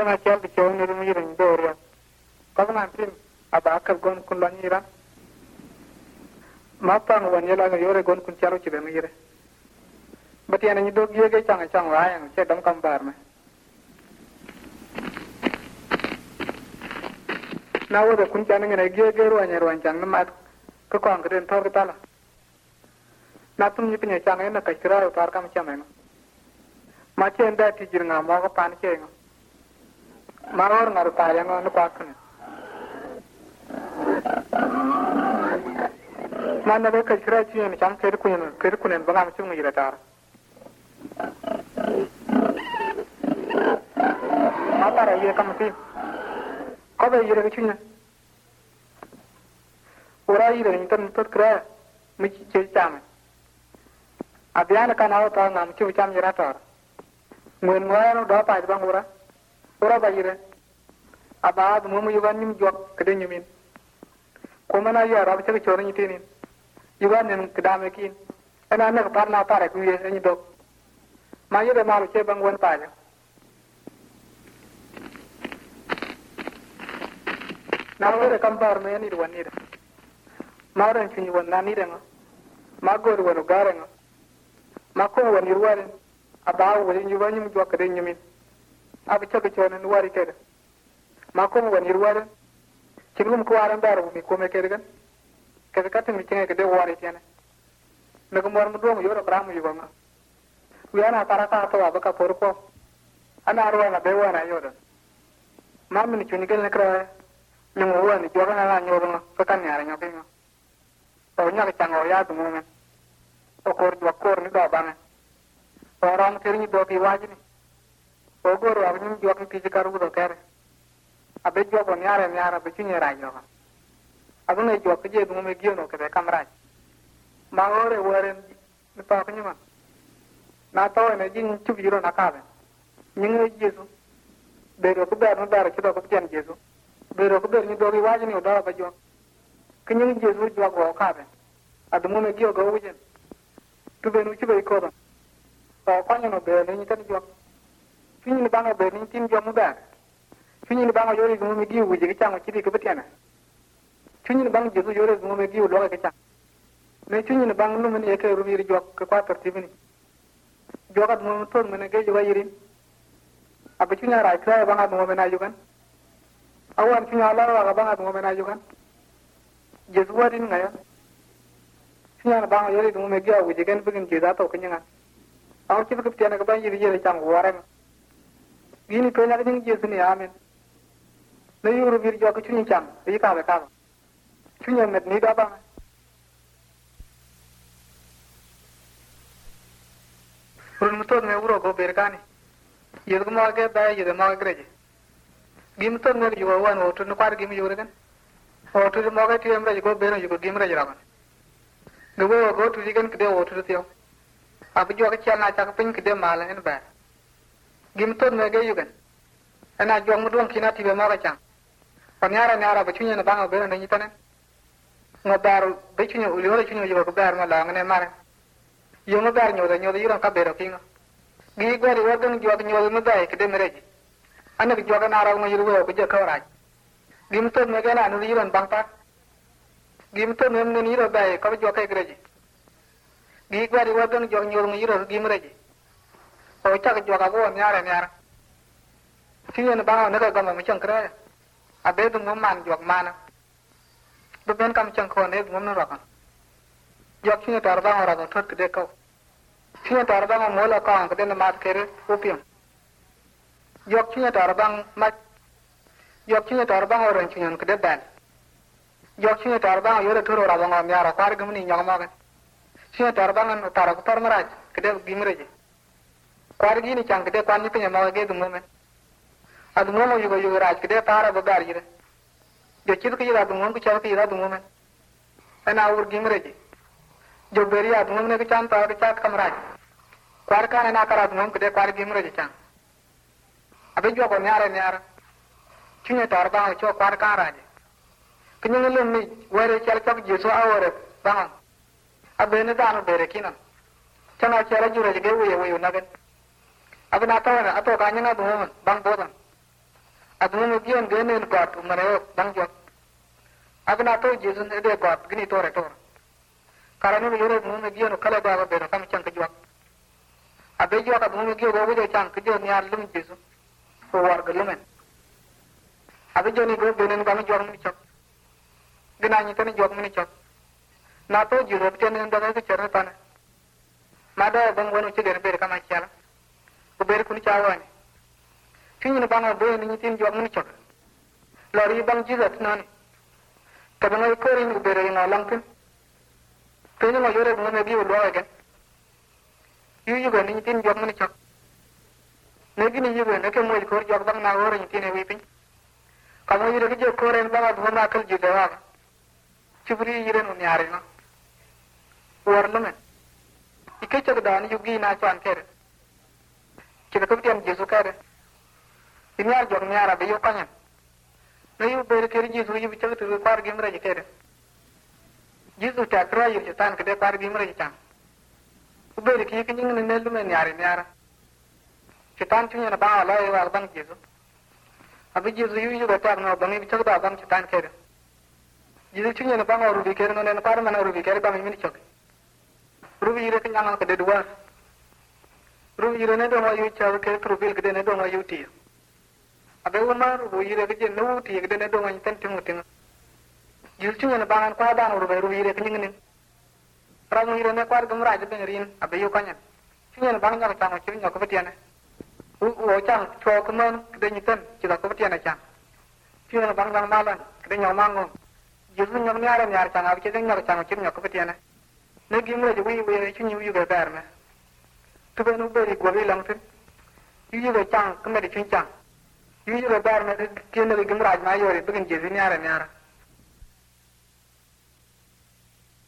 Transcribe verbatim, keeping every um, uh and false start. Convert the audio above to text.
tana kyal di kyau ni rumi rin doriya ko na tin aba akal gon kun lanira ma pan wan yela ga yore gon kun charo ci be ngire bati ana ni dog yege changa chang wa yang che dam kam bar me na wo de kun chana ngene gege ro anya ro chang na mat ko kon gren tor ta la na tum ni pinya changa na ka kira ro tar kam chama no ma che nda ti jir nga mo ko pan che ngo ma or ngar ta yang no pa kan ma na be ka kira chi ni cham ker ku ni ker ku ne ba ngam chung ni ra tar ma ta ra ye kam ti ko be yire chi ni ora yire ni tan tot kra mi che cham abiana kana ta ngam chu cham ni ra tar nguen ngano do pa bang ora ora ba yire aba mu mu yuban nim jok kede nyumin ko mana ya rab che choro ni tinin yuban nim kedame kin ana na par na pare ku ye ni dok ma yire ma che bang won pa ja na wore kampar me ni wan ni ma ran chin won na ni denga ma gor won garenga ma ko won yurwaren aba wani ni wani mu jokka den nyumin abu chaga chona ni wari kede ma ko wani yurwaren cingum ko waran daro mi ko me kede gan kede katin mi cinga kede wari tiana me ko mor mu do mu yoro kram yu banga wiana paraka to abaka porko ana arwana be wana yoda ma mi ni chuni gel nekra ni mo wani joga na nyoro ko kan yara nyoke ngo to nyaka chango ya du mo men o kor do kor ni do banga orang terni doki wajini ogoro abnyum joki tijikaru do kare abe jogo nyara nyara be chinye rajo abune joki je dum me giono ke kamraj ma ore waren ni pa kanyuma na to ne jin chubiro na kabe nyinge jesu bero ko ber no ber chido ko tian jesu bero ko ber ni doki wajini o dara ba jo kinyin jesu jogo kabe adumu me gio go wujen tube nu chibe ko do ko kwanya no be ni tan jo fini ni banga be ni tin jo mu da fini ni banga yori mu mi di wuje ke chango chidi ke betiana fini ni banga jesu yori mu mi di lo ke chang me fini ni banga no men e ke ru mi jo ke kwa tertibini jo kat mu ton men ke jo yirin abe fini ra kra banga mu men ayukan awan fini ala ra banga mu men ayukan jesu warin ngaya fini ni banga yori mu mi di wuje ken bugin jeda to kenyanga aw ci bëgg tiene ko bañ yiri yele chang warem yini to ñak ñi jesu ni amen na yuru bir jok ci ñu chang yi ka ba ka ci ñu met ni da ba run mu to ne wuro go berkani yel ko ma ge ba yele ma greje gim to ne yu wan o to no kwar gim yure gan o to mo ga ti em ra go be no yu go gim ra jara ban ne wo go to digan ke o to tiyo abu jo ke chana cha pin ke de mala en ba gim to ne ge yugan ana jo mu don kina ti be ma ga cha panyara nyara ba chunya na ba be na ni tane ngo bar be chunya uli ora chunya jo ko bar ma la ngane mare yo ngo bar nyo da nyo da yura ka be ro kinga gi gari wa gan jo ga nyo mu ba ke de mereji ana bi jo ga na ra ngo yuru ko je ka ra gim to ne ge na nu yuran bang ta gim to ne ne ni ro ba ko jo ka greji gi gwari wadan jog nyor ngi ro gi mreji o chak joga go nyara nyara tien ba na ga ma chang kra abe du ngom man jog mana du ben kam chang ko ne ngom na ro kan jog tien tar ba ora go thot de ko tien tar ba mo la ka ka de na mat kere opium jog tien tar ba ma jog tien tar ba ora tien ka de ban jog tien tar ba yo re thoro ra ba ngom nyara kwar gum ni nyong ma ga sini tarbangan tarak tar maraj kede gimreje kwar gini chang kede kwani pinya ma ge dumo men adu mo yugo yugo raj kede tara ba gar yire de chid ke yira dumo ku chaw ke yira dumo men ana ur gimreje jo beri adu mo ne ke chan ta ke chat kamraj kwar kana na kara dumo kede kwar gimreje chang abe jo ko nyara nyara chinya tarbangan cho kwar ka raj kinyo le mi were chal chak jesu awore bang abene dano bere kinan chana chara jure ge we we nagen abena tawna ato kanya na dumo bang bodan adu mu gion de ne got mare bang jok agna to Jesus ne de got gni to re to karanu yore mu me gion kala da ba kam chang ka jok abe jok adu mu gion go go chang ka jo nyar lum Jesus ko war ga lumen abe joni go de ne kam jok mu chok gina ni tan jok mu chok na to Jesus te ne da ga chara tan ma da bang wonu ci de be kam chala ko be ku ni chawani kini bang do ni tin jok mu chok lori bang Jesus nan ka bang ko rin be re na langkin kini ma yore mu me bi wo again yu yu ga ni tin jok mu chok ne gini yu ga ne ke mo ko jok bang na wore ni tin e wi pin ka mo yire ke ko ren bang do na kal ji de wa chibri yire no nyare na war lumen ike chok da ni yugi na chan kere kida ko tiam Jesus kere inyar jok nyara be yo kanyan ne yu be kere Jesus yu bichak tu par gimra je kere Jesus ta tra yu tan ke par gimra je chan u be ke ke ning ne lumen nyare nyara chitan chunya na ba la wa bang Jesus abi Jesus yu yu ta no bang bichak da bang chitan kere Jesus chunya na bang oru bi kere no ne par man oru bi kere bang mi chok rubi ire kan yang ka de duwa rubi ire ne do ma yu cha ke rubi ke de ne do ma yu ti abe wona rubi ire ke je no ti ke de ne do ma tan tin mutin jil chu ne bangan kwa dan rubi rubi ire ke ngin ra mu ire ne kwa gum ra je ben rin abe yu kanyan chu ne bang nya ka ma chu nya ko betiana u o chang cho ko man ke de ni tan chi da ko betiana chang chu ne bang bang malan ke de nya ma ngom jil nya nya ra nya chang abe ke de nya ka chang chu nya ko betiana ne gimre je wi wi chu nyu yu ga darme to be no be go bi lang tin yu yu ga chang kuma de chun chang yu yu ga darme ke ne gimra ma yore bugin je ni ara ni ara